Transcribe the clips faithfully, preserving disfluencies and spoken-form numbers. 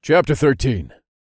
Chapter thirteen.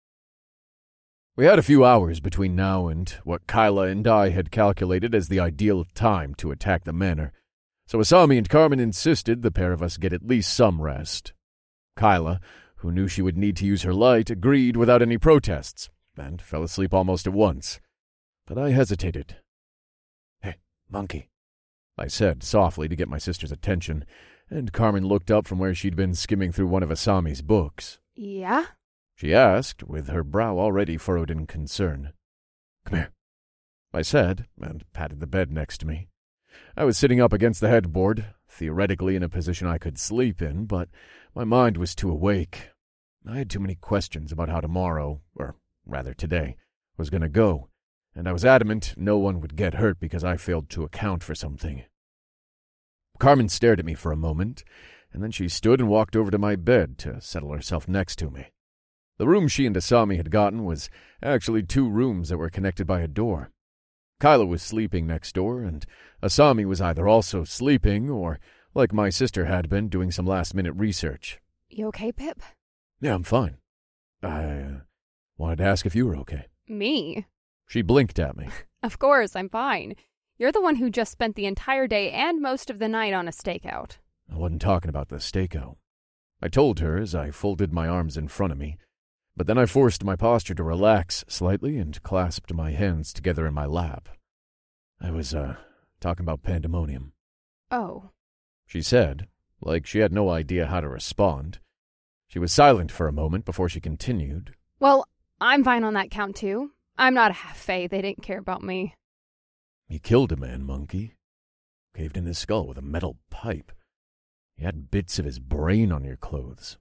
We had a few hours between now and what Kyla and I had calculated as the ideal time to attack the manor, so Asami and Carmen insisted the pair of us get at least some rest. Kyla, who knew she would need to use her light, agreed without any protests, and fell asleep almost at once. But I hesitated. "Hey, monkey," I said softly to get my sister's attention, and Carmen looked up from where she'd been skimming through one of Asami's books. "Yeah?" she asked, with her brow already furrowed in concern. "Come here," I said, and patted the bed next to me. I was sitting up against the headboard, theoretically in a position I could sleep in, but my mind was too awake. I had too many questions about how tomorrow, or rather today, was going to go, and I was adamant no one would get hurt because I failed to account for something. Carmen stared at me for a moment, and then she stood and walked over to my bed to settle herself next to me. The room she and Asami had gotten was actually two rooms that were connected by a door. Kyla was sleeping next door, and Asami was either also sleeping or, like my sister had been, doing some last-minute research. "You okay, Pip?" "Yeah, I'm fine. I uh, wanted to ask if you were okay." "Me?" She blinked at me. "Of course, I'm fine. You're the one who just spent the entire day and most of the night on a stakeout." I wasn't talking about the stakeout. I told her as I folded my arms in front of me, but then I forced my posture to relax slightly and clasped my hands together in my lap. I was, uh, talking about pandemonium. "Oh," she said, like she had no idea how to respond. She was silent for a moment before she continued. "Well, I'm fine on that count, too. I'm not a half-fae. They didn't care about me." "You killed a man, monkey. Caved in his skull with a metal pipe. You had bits of his brain on your clothes."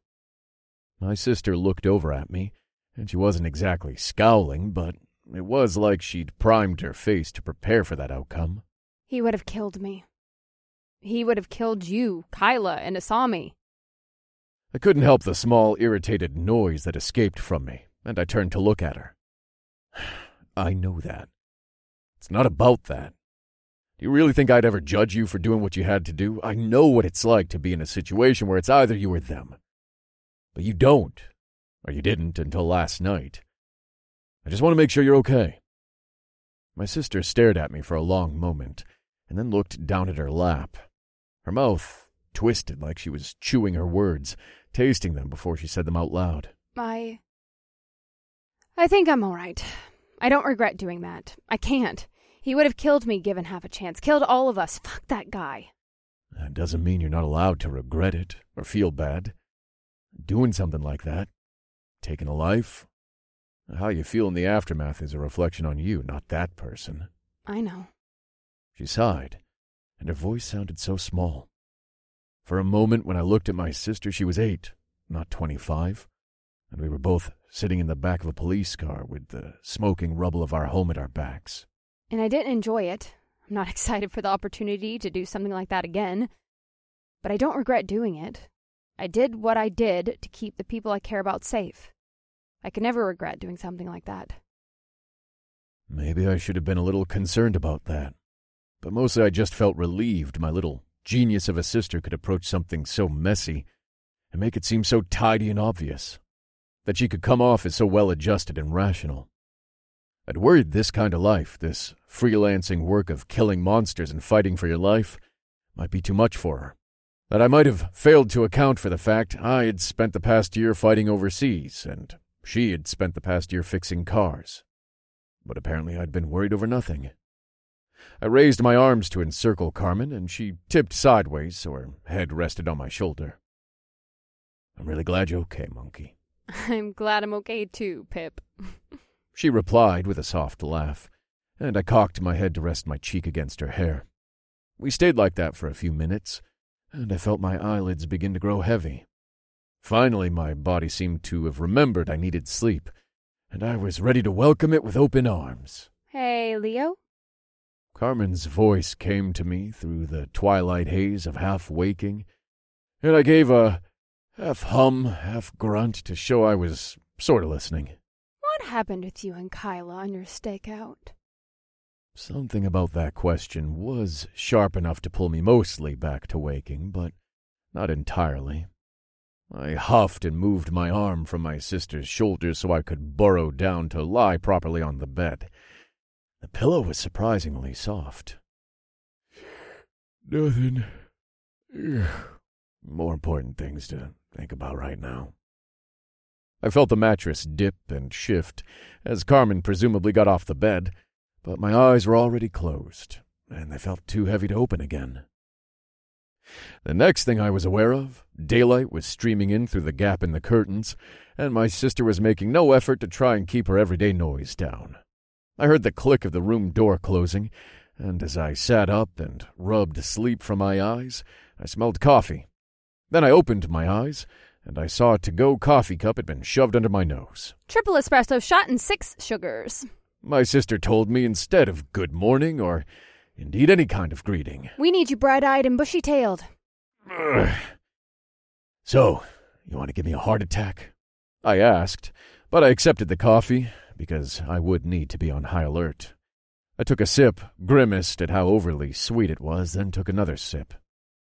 My sister looked over at me, and she wasn't exactly scowling, but it was like she'd primed her face to prepare for that outcome. "He would have killed me. He would have killed you, Kyla, and Asami." I couldn't help the small, irritated noise that escaped from me, and I turned to look at her. "I know that. It's not about that. Do you really think I'd ever judge you for doing what you had to do? I know what it's like to be in a situation where it's either you or them. But you don't, or you didn't until last night. I just want to make sure you're okay." My sister stared at me for a long moment, and then looked down at her lap. Her mouth twisted like she was chewing her words, tasting them before she said them out loud. I... I think I'm all right. I don't regret doing that. I can't. He would have killed me given half a chance. Killed all of us. Fuck that guy. That doesn't mean you're not allowed to regret it or feel bad. Doing something like that, taking a life, how you feel in the aftermath is a reflection on you, not that person. I know. She sighed, and her voice sounded so small. For a moment when I looked at my sister, she was eight, not twenty-five, and we were both sitting in the back of a police car with the smoking rubble of our home at our backs. And I didn't enjoy it. I'm not excited for the opportunity to do something like that again. But I don't regret doing it. I did what I did to keep the people I care about safe. I could never regret doing something like that. Maybe I should have been a little concerned about that. But mostly I just felt relieved my little genius of a sister could approach something so messy and make it seem so tidy and obvious. That she could come off as so well-adjusted and rational. I'd worried this kind of life, this freelancing work of killing monsters and fighting for your life, might be too much for her. That I might have failed to account for the fact I had spent the past year fighting overseas, and she had spent the past year fixing cars. But apparently I'd been worried over nothing. I raised my arms to encircle Carmen, and she tipped sideways so her head rested on my shoulder. "I'm really glad you're okay, monkey." I'm glad I'm okay too, Pip. She replied with a soft laugh, and I cocked my head to rest my cheek against her hair. We stayed like that for a few minutes, and I felt my eyelids begin to grow heavy. Finally, my body seemed to have remembered I needed sleep, and I was ready to welcome it with open arms. "Hey, Leo?" Carmen's voice came to me through the twilight haze of half-waking, and I gave a half-hum, half-grunt to show I was sort of listening. "What happened with you and Kyla on your stakeout?" Something about that question was sharp enough to pull me mostly back to waking, but not entirely. I huffed and moved my arm from my sister's shoulder so I could burrow down to lie properly on the bed. The pillow was surprisingly soft. Nothing. More important things to think about right now. I felt the mattress dip and shift as Carmen presumably got off the bed, but my eyes were already closed, and they felt too heavy to open again. The next thing I was aware of, daylight was streaming in through the gap in the curtains, and my sister was making no effort to try and keep her everyday noise down. I heard the click of the room door closing, and as I sat up and rubbed sleep from my eyes, I smelled coffee. Then I opened my eyes, and I saw a to-go coffee cup had been shoved under my nose. Triple espresso shot and six sugars. My sister told me instead of good morning or indeed any kind of greeting. We need you bright-eyed and bushy-tailed. Ugh. So, you want to give me a heart attack? I asked, but I accepted the coffee because I would need to be on high alert. I took a sip, grimaced at how overly sweet it was, then took another sip.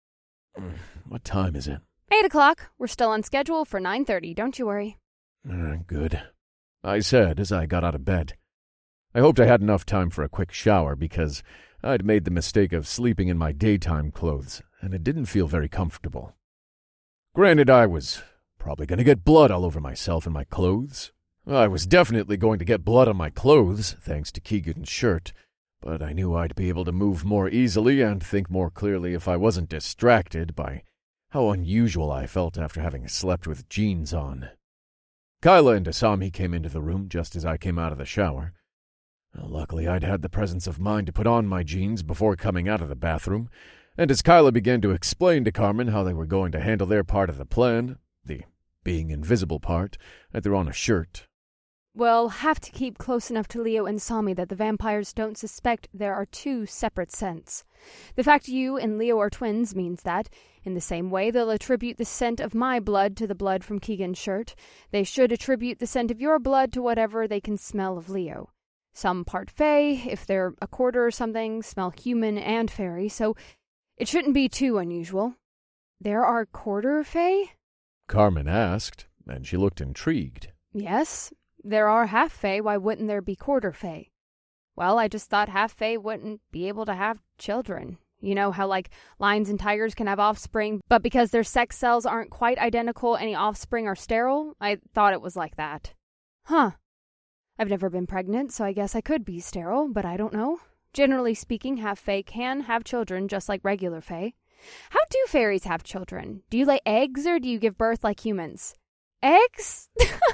What time is it? Eight o'clock. We're still on schedule for nine thirty, don't you worry. Uh, good, I said as I got out of bed. I hoped I had enough time for a quick shower because I'd made the mistake of sleeping in my daytime clothes, and it didn't feel very comfortable. Granted, I was probably going to get blood all over myself and my clothes. I was definitely going to get blood on my clothes, thanks to Keegan's shirt, but I knew I'd be able to move more easily and think more clearly if I wasn't distracted by how unusual I felt after having slept with jeans on. Kyla and Asami came into the room just as I came out of the shower. Luckily, I'd had the presence of mind to put on my jeans before coming out of the bathroom, and as Kyla began to explain to Carmen how they were going to handle their part of the plan, the being invisible part, I threw on a shirt. We'll have to keep close enough to Leo and Sami that the vampires don't suspect there are two separate scents. The fact you and Leo are twins means that, in the same way they'll attribute the scent of my blood to the blood from Keegan's shirt, they should attribute the scent of your blood to whatever they can smell of Leo. Some part fae, if they're a quarter or something, smell human and fairy, so it shouldn't be too unusual. There are quarter fae? Carmen asked, and she looked intrigued. Yes, there are half fae. Why wouldn't there be quarter fae? Well, I just thought half fae wouldn't be able to have children. You know how, like, lions and tigers can have offspring, but because their sex cells aren't quite identical, any offspring are sterile? I thought it was like that. Huh. I've never been pregnant, so I guess I could be sterile, but I don't know. Generally speaking, half fae can have children just like regular fae. How do fairies have children? Do you lay eggs or do you give birth like humans? Eggs?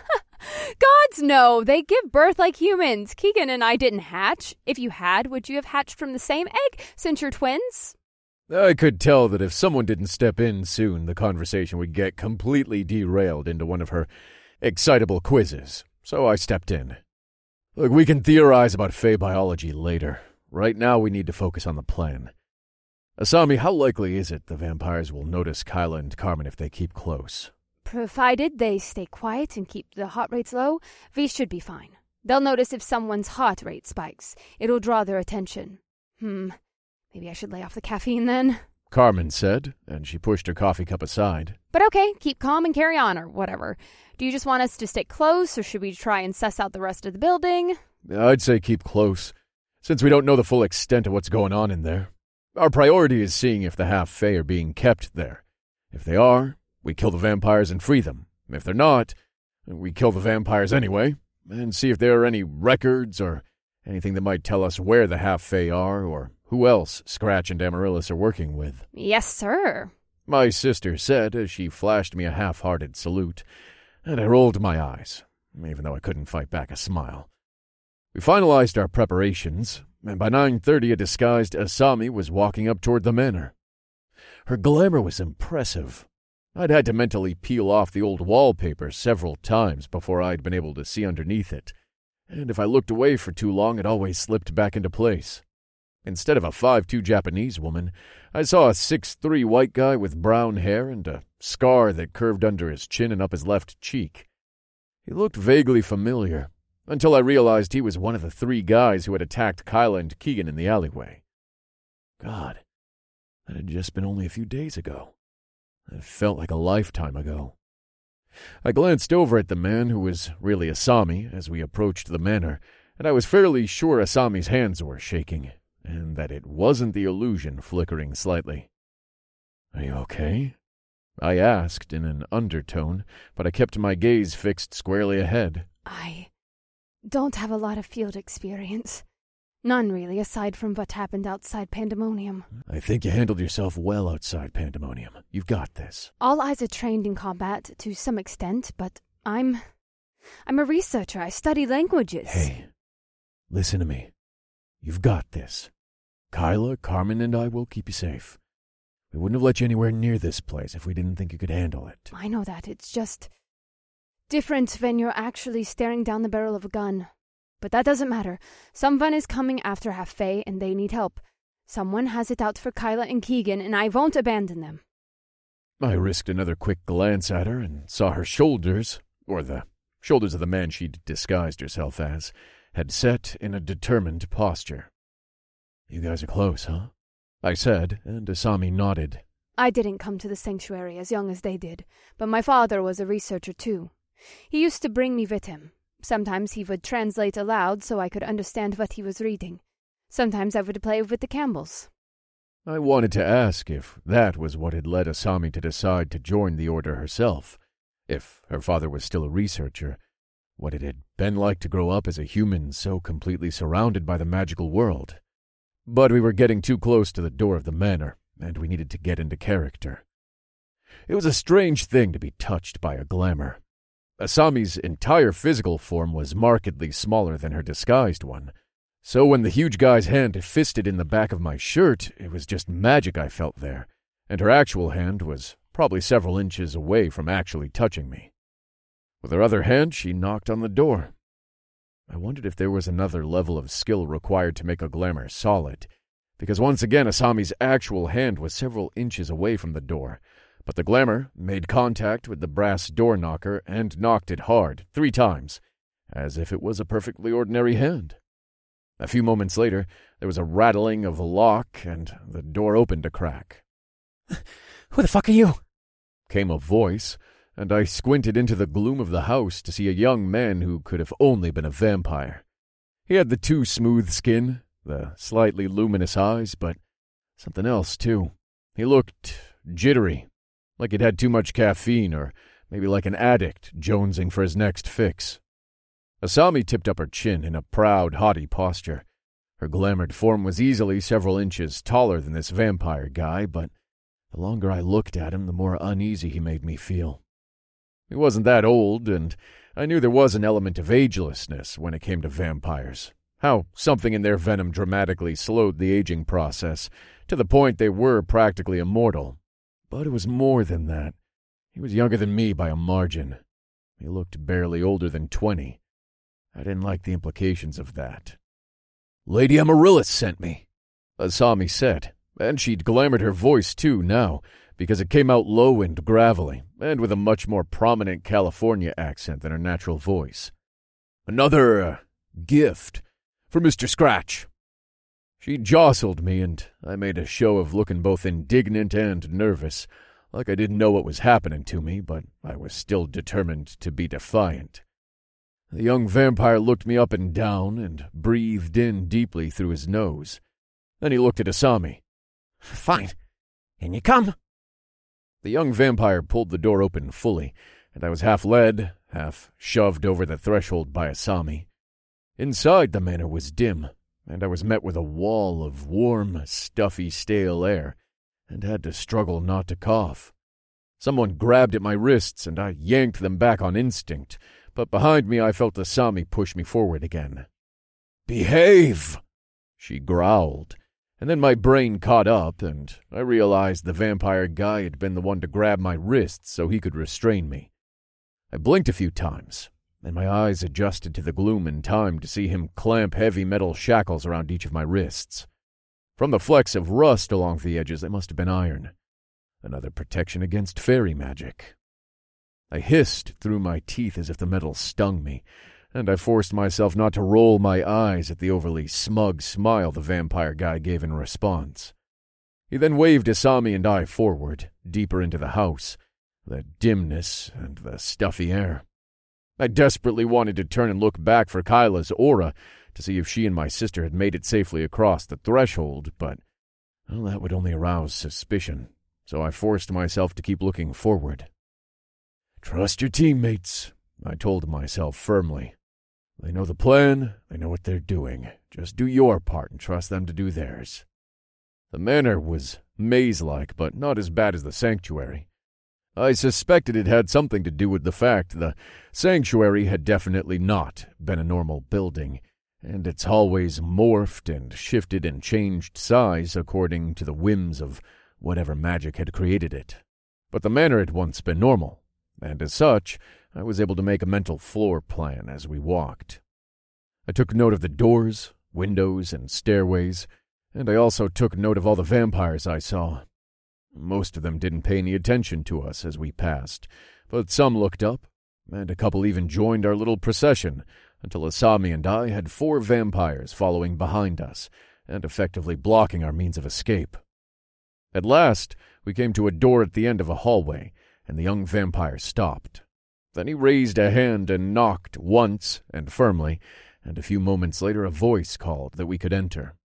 Gods, no! They give birth like humans. Keegan and I didn't hatch. If you had, would you have hatched from the same egg since you're twins? I could tell that if someone didn't step in soon, the conversation would get completely derailed into one of her excitable quizzes, so I stepped in. Look, we can theorize about fae biology later. Right now we need to focus on the plan. Asami, how likely is it the vampires will notice Kyla and Carmen if they keep close? Provided they stay quiet and keep the heart rates low, we should be fine. They'll notice if someone's heart rate spikes. It'll draw their attention. Hmm, maybe I should lay off the caffeine then? Carmen said, and she pushed her coffee cup aside. But okay, keep calm and carry on, or whatever. Do you just want us to stay close, or should we try and suss out the rest of the building? I'd say keep close, since we don't know the full extent of what's going on in there. Our priority is seeing if the half-fae are being kept there. If they are, we kill the vampires and free them. If they're not, we kill the vampires anyway, and see if there are any records or anything that might tell us where the half-fae are or who else Scratch and Amaryllis are working with. Yes, sir, my sister said as she flashed me a half-hearted salute, and I rolled my eyes, even though I couldn't fight back a smile. We finalized our preparations, and by nine thirty a disguised Asami was walking up toward the manor. Her glamour was impressive. I'd had to mentally peel off the old wallpaper several times before I'd been able to see underneath it, and if I looked away for too long it always slipped back into place. Instead of a five two Japanese woman, I saw a six three white guy with brown hair and a scar that curved under his chin and up his left cheek. He looked vaguely familiar, until I realized he was one of the three guys who had attacked Kyla and Keegan in the alleyway. God, that had just been only a few days ago. It felt like a lifetime ago. I glanced over at the man who was really Asami as we approached the manor, and I was fairly sure Asami's hands were shaking, and that it wasn't the illusion flickering slightly. "Are you okay?" I asked in an undertone, but I kept my gaze fixed squarely ahead. I don't have a lot of field experience. None, really, aside from what happened outside Pandemonium. "I think you handled yourself well outside Pandemonium. You've got this." All eyes are trained in combat to some extent, but I'm... I'm a researcher. I study languages. Hey, listen to me. You've got this. Kyla, Carmen, and I will keep you safe. We wouldn't have let you anywhere near this place if we didn't think you could handle it. I know that. It's just different when you're actually staring down the barrel of a gun. But that doesn't matter. Someone is coming after Hafei, and they need help. Someone has it out for Kyla and Keegan, and I won't abandon them. I risked another quick glance at her and saw her shoulders, or the shoulders of the man she'd disguised herself as, had set in a determined posture. "You guys are close, huh?" I said, and Asami nodded. I didn't come to the sanctuary as young as they did, but my father was a researcher too. He used to bring me with him. Sometimes he would translate aloud so I could understand what he was reading. Sometimes I would play with the Campbells. I wanted to ask if that was what had led Asami to decide to join the Order herself. If her father was still a researcher, what it had been like to grow up as a human so completely surrounded by the magical world. But we were getting too close to the door of the manor, and we needed to get into character. It was a strange thing to be touched by a glamour. Asami's entire physical form was markedly smaller than her disguised one, so when the huge guy's hand fisted in the back of my shirt, it was just magic I felt there, and her actual hand was probably several inches away from actually touching me. With her other hand, she knocked on the door. I wondered if there was another level of skill required to make a glamour solid, because once again Asami's actual hand was several inches away from the door, but the glamour made contact with the brass door knocker and knocked it hard, three times, as if it was a perfectly ordinary hand. A few moments later, there was a rattling of a lock, and the door opened a crack. "Who the fuck are you?" came a voice, and I squinted into the gloom of the house to see a young man who could have only been a vampire. He had the too smooth skin, the slightly luminous eyes, but something else, too. He looked jittery, like he'd had too much caffeine, or maybe like an addict jonesing for his next fix. Asami tipped up her chin in a proud, haughty posture. Her glamoured form was easily several inches taller than this vampire guy, but the longer I looked at him, the more uneasy he made me feel. He wasn't that old, and I knew there was an element of agelessness when it came to vampires. How something in their venom dramatically slowed the aging process, to the point they were practically immortal. But it was more than that. He was younger than me by a margin. He looked barely older than twenty. I didn't like the implications of that. "Lady Amaryllis sent me," Asami said, and she'd glamoured her voice too now, because it came out low and gravelly, and with a much more prominent California accent than her natural voice. "Another uh, gift for Mister Scratch." She jostled me, and I made a show of looking both indignant and nervous, like I didn't know what was happening to me, but I was still determined to be defiant. The young vampire looked me up and down and breathed in deeply through his nose. Then he looked at Asami. "Fine. In you come." The young vampire pulled the door open fully, and I was half led, half shoved over the threshold by Asami. Inside the manor was dim, and I was met with a wall of warm, stuffy, stale air, and had to struggle not to cough. Someone grabbed at my wrists, and I yanked them back on instinct, but behind me I felt Asami push me forward again. "Behave!" she growled, and then my brain caught up, and I realized the vampire guy had been the one to grab my wrists so he could restrain me. I blinked a few times, and my eyes adjusted to the gloom in time to see him clamp heavy metal shackles around each of my wrists. From the flecks of rust along the edges, they must have been iron. Another protection against fairy magic. I hissed through my teeth as if the metal stung me, and I forced myself not to roll my eyes at the overly smug smile the vampire guy gave in response. He then waved Asami and I forward, deeper into the house, the dimness, and the stuffy air. I desperately wanted to turn and look back for Kyla's aura to see if she and my sister had made it safely across the threshold, but well, that would only arouse suspicion, so I forced myself to keep looking forward. "Trust your teammates," I told myself firmly. "They know the plan, they know what they're doing. Just do your part and trust them to do theirs." The manor was maze-like, but not as bad as the sanctuary. I suspected it had something to do with the fact the sanctuary had definitely not been a normal building, and its hallways morphed and shifted and changed size according to the whims of whatever magic had created it. But the manor had once been normal, and as such, I was able to make a mental floor plan as we walked. I took note of the doors, windows, and stairways, and I also took note of all the vampires I saw. Most of them didn't pay any attention to us as we passed, but some looked up, and a couple even joined our little procession, until Asami and I had four vampires following behind us, and effectively blocking our means of escape. At last, we came to a door at the end of a hallway, and the young vampire stopped. Then he raised a hand and knocked once, and firmly, and a few moments later a voice called that we could enter.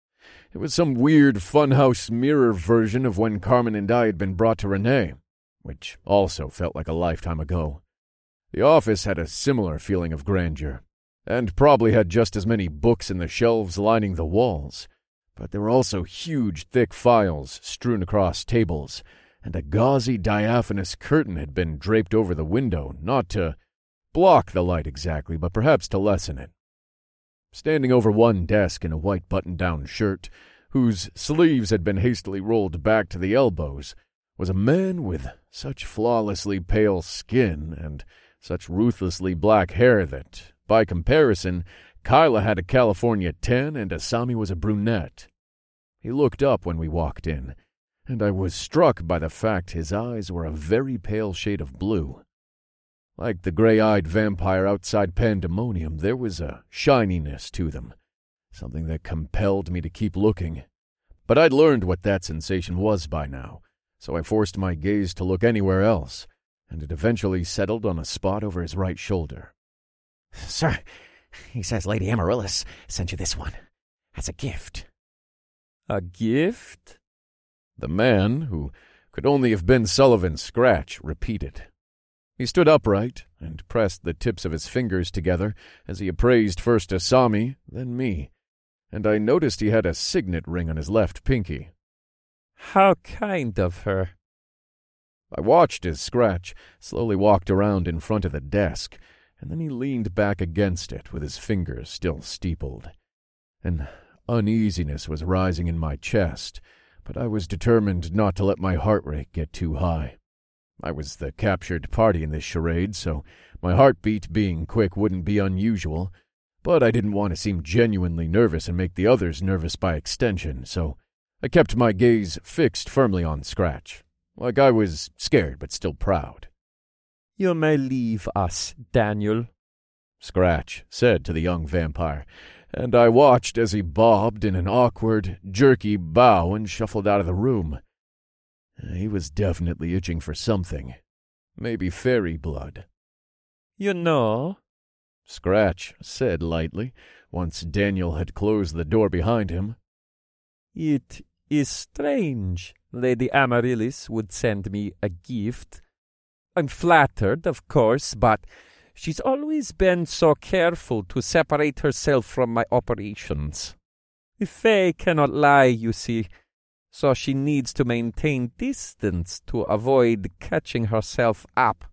It was some weird funhouse mirror version of when Carmen and I had been brought to Renee, which also felt like a lifetime ago. The office had a similar feeling of grandeur, and probably had just as many books in the shelves lining the walls, but there were also huge, thick files strewn across tables, and a gauzy, diaphanous curtain had been draped over the window, not to block the light exactly, but perhaps to lessen it. Standing over one desk in a white button-down shirt, whose sleeves had been hastily rolled back to the elbows, was a man with such flawlessly pale skin and such ruthlessly black hair that, by comparison, Kyla had a California tan and Asami was a brunette. He looked up when we walked in, and I was struck by the fact his eyes were a very pale shade of blue. Like the gray-eyed vampire outside Pandemonium, there was a shininess to them, something that compelled me to keep looking. But I'd learned what that sensation was by now, so I forced my gaze to look anywhere else, and it eventually settled on a spot over his right shoulder. "Sir, he says Lady Amaryllis sent you this one. As a gift." "A gift?" The man, who could only have been Sullivan Scratch, repeated. He stood upright and pressed the tips of his fingers together as he appraised first Asami, then me, and I noticed he had a signet ring on his left pinky. "How kind of her." I watched as Scratch slowly walked around in front of the desk, and then he leaned back against it with his fingers still steepled. An uneasiness was rising in my chest, but I was determined not to let my heart rate get too high. I was the captured party in this charade, so my heartbeat being quick wouldn't be unusual, but I didn't want to seem genuinely nervous and make the others nervous by extension, so I kept my gaze fixed firmly on Scratch, like I was scared but still proud. "You may leave us, Daniel," Scratch said to the young vampire, and I watched as he bobbed in an awkward, jerky bow and shuffled out of the room. He was definitely itching for something. Maybe fairy blood. "You know," Scratch said lightly, once Daniel had closed the door behind him, "it is strange Lady Amaryllis would send me a gift. I'm flattered, of course, but she's always been so careful to separate herself from my operations. The Fae cannot lie, you see, so she needs to maintain distance to avoid catching herself up."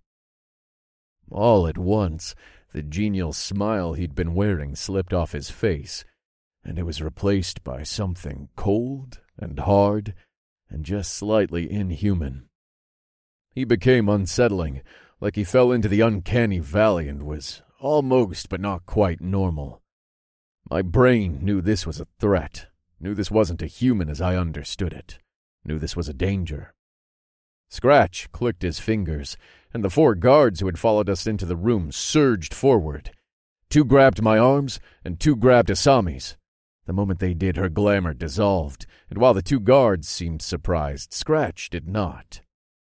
All at once, the genial smile he'd been wearing slipped off his face, and it was replaced by something cold and hard and just slightly inhuman. He became unsettling, like he fell into the uncanny valley and was almost but not quite normal. My brain knew this was a threat. Knew this wasn't a human as I understood it. Knew this was a danger. Scratch clicked his fingers, and the four guards who had followed us into the room surged forward. Two grabbed my arms, and two grabbed Asami's. The moment they did, her glamour dissolved, and while the two guards seemed surprised, Scratch did not.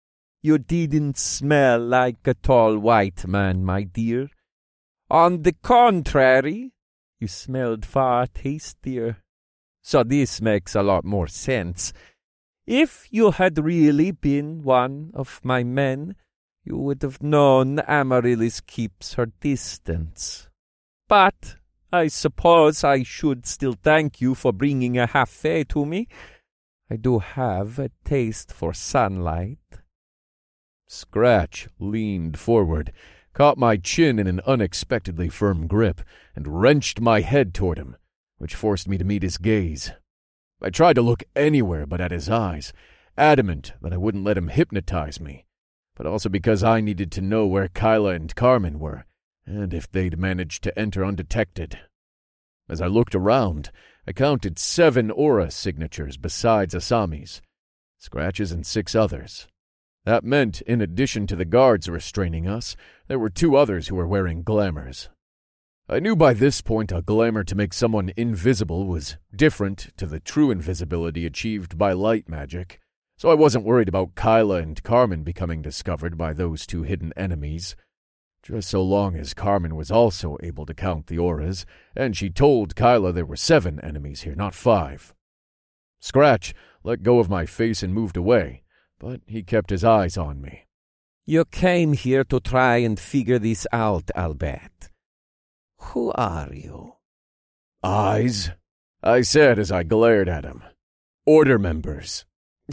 You didn't smell like a tall white man, my dear. On the contrary, you smelled far tastier. So this makes a lot more sense. If you had really been one of my men, you would have known Amaryllis keeps her distance. But I suppose I should still thank you for bringing a half-fae to me. I do have a taste for sunlight. Scratch leaned forward, caught my chin in an unexpectedly firm grip, and wrenched my head toward him, which forced me to meet his gaze. I tried to look anywhere but at his eyes, adamant that I wouldn't let him hypnotize me, but also because I needed to know where Kyla and Carmen were, and if they'd managed to enter undetected. As I looked around, I counted seven aura signatures besides Asami's, Scratch's and six others. That meant, in addition to the guards restraining us, there were two others who were wearing glamours. I knew by this point a glamour to make someone invisible was different to the true invisibility achieved by light magic, so I wasn't worried about Kyla and Carmen becoming discovered by those two hidden enemies. Just so long as Carmen was also able to count the auras, and she told Kyla there were seven enemies here, not five. Scratch let go of my face and moved away, but he kept his eyes on me. You came here to try and figure this out, I'll bet. Who are you? Eyes, I said as I glared at him. Order members.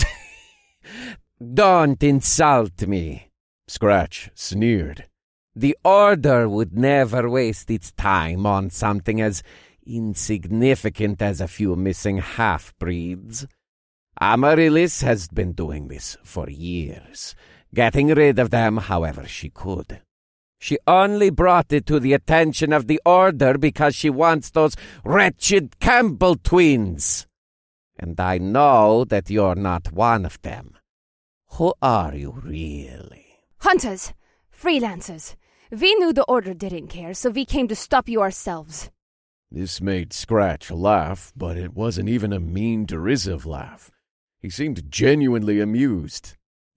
Don't insult me, Scratch sneered. The Order would never waste its time on something as insignificant as a few missing half-breeds. Amaryllis has been doing this for years, getting rid of them however she could. She only brought it to the attention of the Order because she wants those wretched Campbell twins. And I know that you're not one of them. Who are you really? Hunters! Freelancers! We knew the Order didn't care, so we came to stop you ourselves. This made Scratch laugh, but it wasn't even a mean, derisive laugh. He seemed genuinely amused.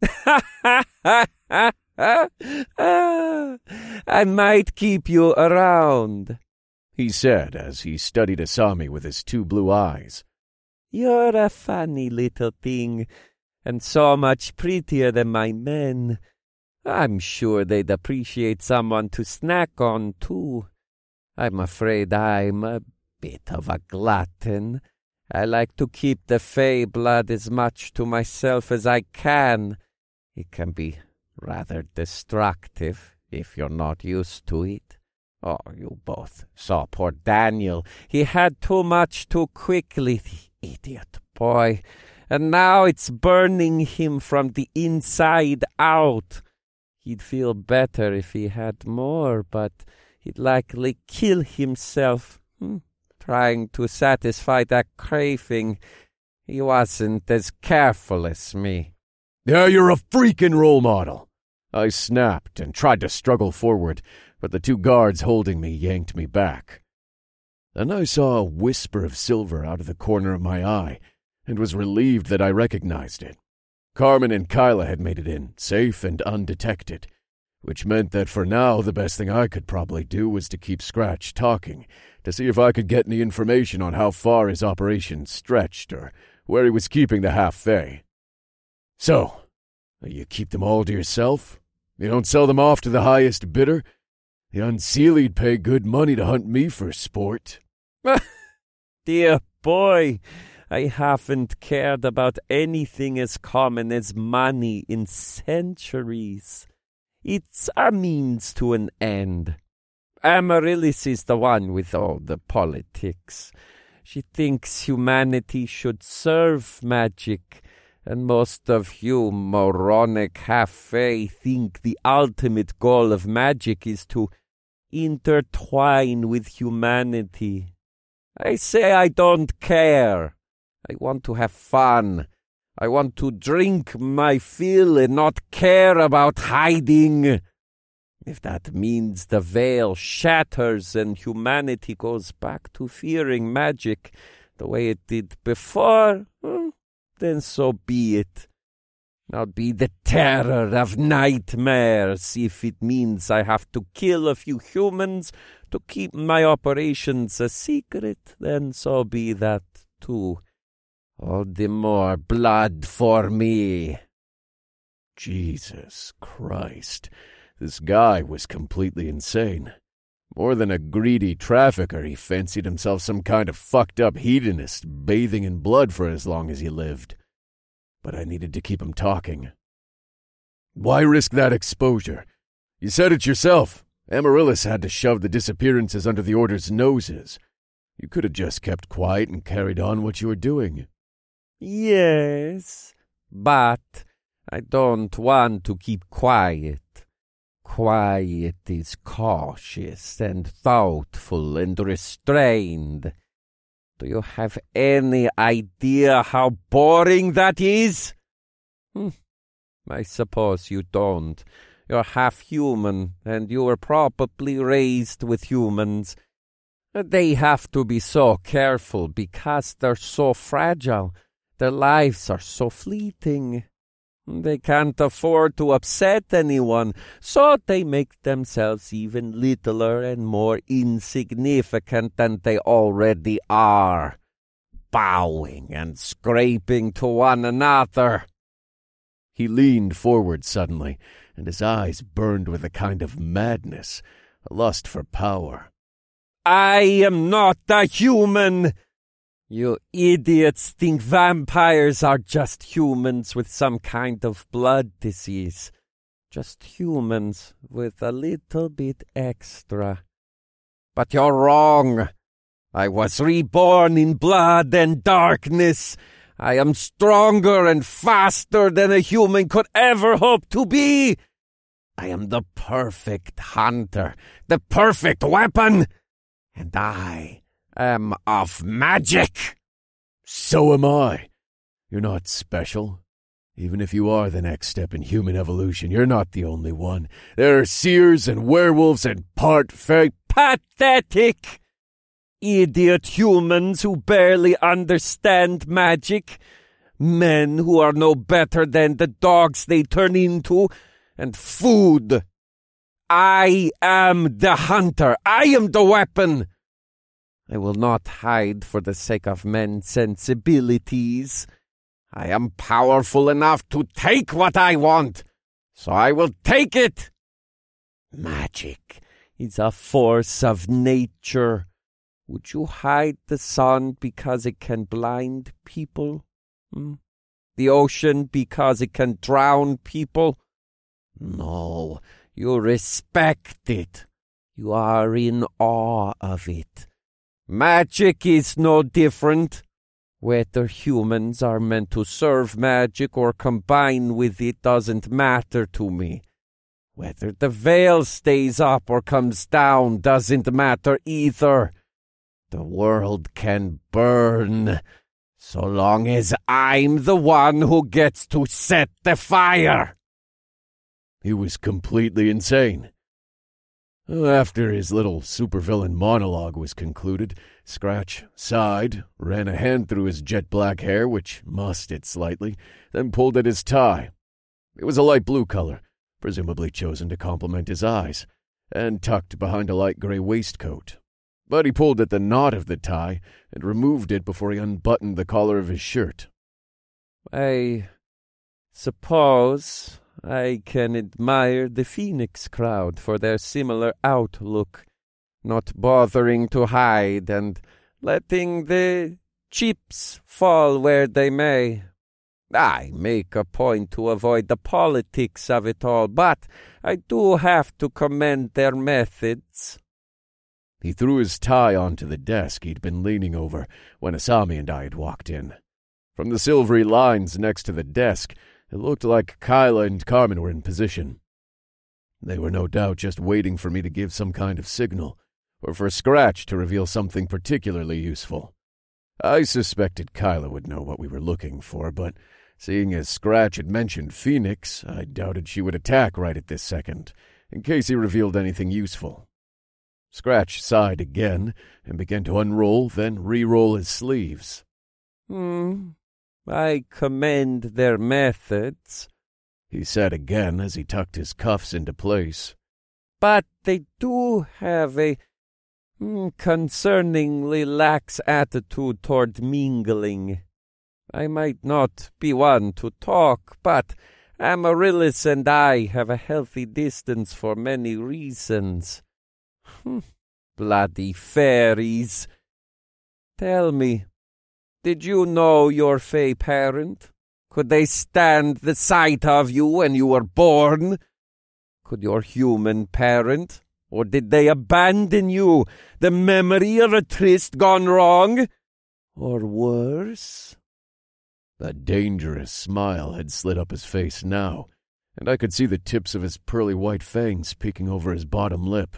I might keep you around, he said as he studied Asami with his two blue eyes. You're a funny little thing, and so much prettier than my men. I'm sure they'd appreciate someone to snack on, too. I'm afraid I'm a bit of a glutton. I like to keep the Fey blood as much to myself as I can. It can be rather destructive if you're not used to it. Oh, you both saw poor Daniel. He had too much too quickly, the idiot boy. And now it's burning him from the inside out. He'd feel better if he had more, but he'd likely kill himself, hmm, trying to satisfy that craving. He wasn't as careful as me. Yeah, you're a freaking role model. I snapped and tried to struggle forward, but the two guards holding me yanked me back. Then I saw a wisper of silver out of the corner of my eye, and was relieved that I recognized it. Carmen and Kyla had made it in, safe and undetected, which meant that for now the best thing I could probably do was to keep Scratch talking, to see if I could get any information on how far his operation stretched or where he was keeping the half-fae. So, you keep them all to yourself? You don't sell them off to the highest bidder? The Unseelied pay good money to hunt me for sport. Dear boy, I haven't cared about anything as common as money in centuries. It's a means to an end. Amaryllis is the one with all the politics. She thinks humanity should serve magic, and most of you moronic half-fae think the ultimate goal of magic is to intertwine with humanity. I say I don't care. I want to have fun. I want to drink my fill and not care about hiding. If that means the veil shatters and humanity goes back to fearing magic the way it did before, then so be it. I'll be the terror of nightmares if it means I have to kill a few humans to keep my operations a secret, then so be that too. All the more blood for me. Jesus Christ. This guy was completely insane. More than a greedy trafficker, he fancied himself some kind of fucked-up hedonist, bathing in blood for as long as he lived. But I needed to keep him talking. Why risk that exposure? You said it yourself. Amaryllis had to shove the disappearances under the Order's noses. You could have just kept quiet and carried on what you were doing. Yes, but I don't want to keep quiet. Quiet is cautious and thoughtful and restrained. Do you have any idea how boring that is? Hmm. I suppose you don't. You're half human, and you were probably raised with humans. They have to be so careful because they're so fragile. Their lives are so fleeting. They can't afford to upset anyone, so they make themselves even littler and more insignificant than they already are, bowing and scraping to one another. He leaned forward suddenly, and his eyes burned with a kind of madness, a lust for power. I am not a human! You idiots think vampires are just humans with some kind of blood disease. Just humans with a little bit extra. But you're wrong. I was reborn in blood and darkness. I am stronger and faster than a human could ever hope to be. I am the perfect hunter, the perfect weapon, and I am of magic. So am I. You're not special. Even if you are the next step in human evolution, you're not the only one. There are seers and werewolves and part fairy. Pathetic! Idiot humans who barely understand magic. Men who are no better than the dogs they turn into. And food. I am the hunter. I am the weapon. I will not hide for the sake of men's sensibilities. I am powerful enough to take what I want, so I will take it. Magic is a force of nature. Would you hide the sun because it can blind people? Hmm? The ocean because it can drown people? No, you respect it. You are in awe of it. Magic is no different. Whether humans are meant to serve magic or combine with it doesn't matter to me. Whether the veil stays up or comes down doesn't matter either. The world can burn, so long as I'm the one who gets to set the fire. He was completely insane. After his little supervillain monologue was concluded, Scratch sighed, ran a hand through his jet-black hair, which mussed slightly, then pulled at his tie. It was a light blue color, presumably chosen to complement his eyes, and tucked behind a light gray waistcoat. But he pulled at the knot of the tie and removed it before he unbuttoned the collar of his shirt. I suppose I can admire the Phoenix crowd for their similar outlook, not bothering to hide and letting the chips fall where they may. I make a point to avoid the politics of it all, but I do have to commend their methods. He threw his tie onto the desk he'd been leaning over when Asami and I had walked in. From the silvery lines next to the desk, it looked like Kyla and Carmen were in position. They were no doubt just waiting for me to give some kind of signal, or for Scratch to reveal something particularly useful. I suspected Kyla would know what we were looking for, but seeing as Scratch had mentioned Phoenix, I doubted she would attack right at this second, in case he revealed anything useful. Scratch sighed again and began to unroll, then re-roll his sleeves. Hmm, I commend their methods. he said again as he tucked his cuffs into place. But they do have a mm, concerningly lax attitude toward mingling. I might not be one to talk, but Amaryllis and I have a healthy distance for many reasons. Bloody fairies. Tell me, did you know your fey parent? Could they stand the sight of you when you were born? Could your human parent? Or did they abandon you, the memory of a tryst gone wrong? Or worse? A dangerous smile had slid up his face now, and I could see the tips of his pearly white fangs peeking over his bottom lip.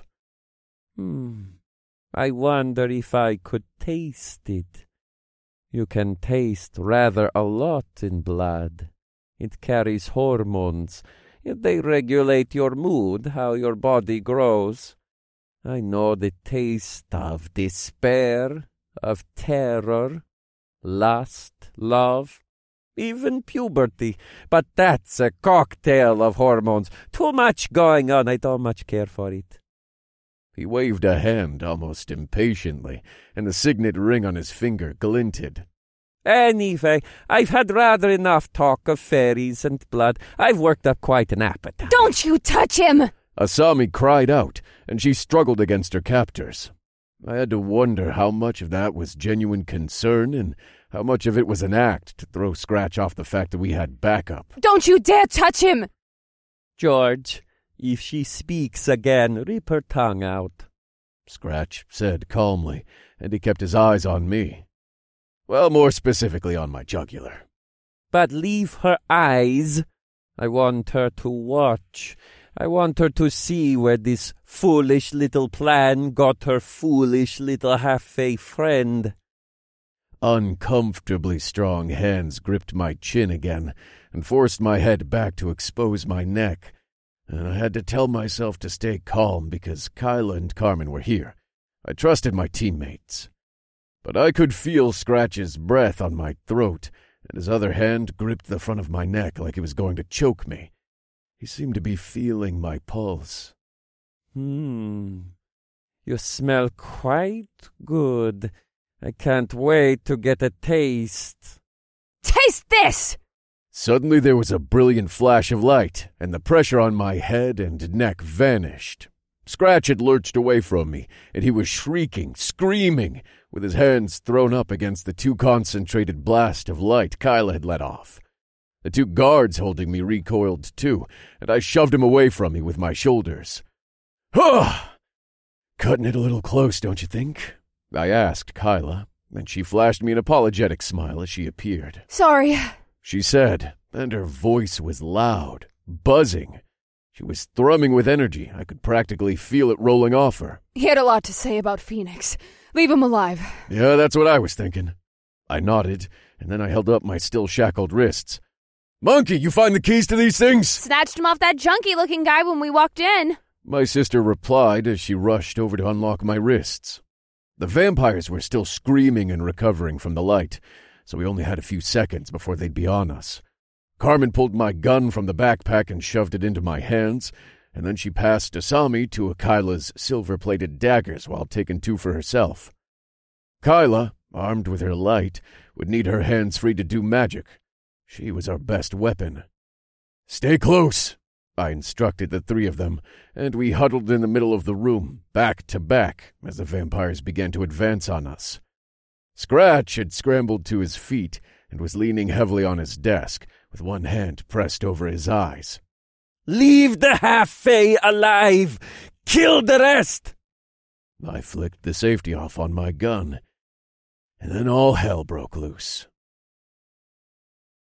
Hmm. I wonder if I could taste it. You can taste rather a lot in blood. It carries hormones. They regulate your mood, how your body grows. I know the taste of despair, of terror, lust, love, even puberty. But that's a cocktail of hormones. Too much going on. I don't much care for it. He waved a hand almost impatiently, and the signet ring on his finger glinted. Anyway, I've had rather enough talk of fairies and blood. I've worked up quite an appetite. Don't you touch him! Asami cried out, and she struggled against her captors. I had to wonder how much of that was genuine concern and how much of it was an act to throw Scratch off the fact that we had backup. Don't you dare touch him! George, if she speaks again, rip her tongue out. Scratch said calmly, and he kept his eyes on me. Well, more specifically on my jugular. But leave her eyes. I want her to watch. I want her to see where this foolish little plan got her foolish little half-fey friend. Uncomfortably strong hands gripped my chin again and forced my head back to expose my neck, and I had to tell myself to stay calm because Kyla and Carmen were here. I trusted my teammates. But I could feel Scratch's breath on my throat, and his other hand gripped the front of my neck like he was going to choke me. He seemed to be feeling my pulse. Hmm. You smell quite good. I can't wait to get a taste. Taste this! Suddenly there was a brilliant flash of light, and the pressure on my head and neck vanished. Scratch had lurched away from me, and he was shrieking, screaming, with his hands thrown up against the too concentrated blast of light Kyla had let off. The two guards holding me recoiled too, and I shoved him away from me with my shoulders. Huh! Cutting it a little close, don't you think? I asked Kyla, and she flashed me an apologetic smile as she appeared. Sorry, she said, and her voice was loud, buzzing. She was thrumming with energy. I could practically feel it rolling off her. He had a lot to say about Phoenix. Leave him alive. Yeah, that's what I was thinking. I nodded, and then I held up my still shackled wrists. Monkey, you find the keys to these things? Snatched him off that junkie-looking guy when we walked in. My sister replied as she rushed over to unlock my wrists. The vampires were still screaming and recovering from the light, so we only had a few seconds before they'd be on us. Carmen pulled my gun from the backpack and shoved it into my hands, and then she passed Asami two of Kyla's silver-plated daggers while taking two for herself. Kyla, armed with her light, would need her hands free to do magic. She was our best weapon. Stay close, I instructed the three of them, and we huddled in the middle of the room, back to back, as the vampires began to advance on us. Scratch had scrambled to his feet and was leaning heavily on his desk, with one hand pressed over his eyes. Leave the half-fey alive! Kill the rest! I flicked the safety off on my gun, and then all hell broke loose.